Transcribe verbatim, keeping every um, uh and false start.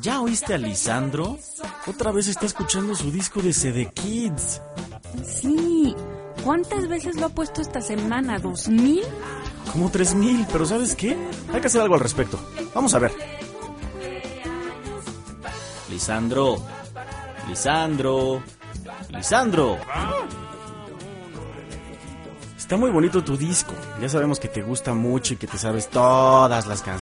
¿Ya oíste a Lisandro? Otra vez está escuchando su disco de C D Kids. Sí. ¿Cuántas veces lo ha puesto esta semana? ¿Dos mil? Como tres mil, pero ¿sabes qué? Hay que hacer algo al respecto. Vamos a ver. Lisandro. Lisandro. Lisandro. Está muy bonito tu disco. Ya sabemos que te gusta mucho y que te sabes todas las canciones.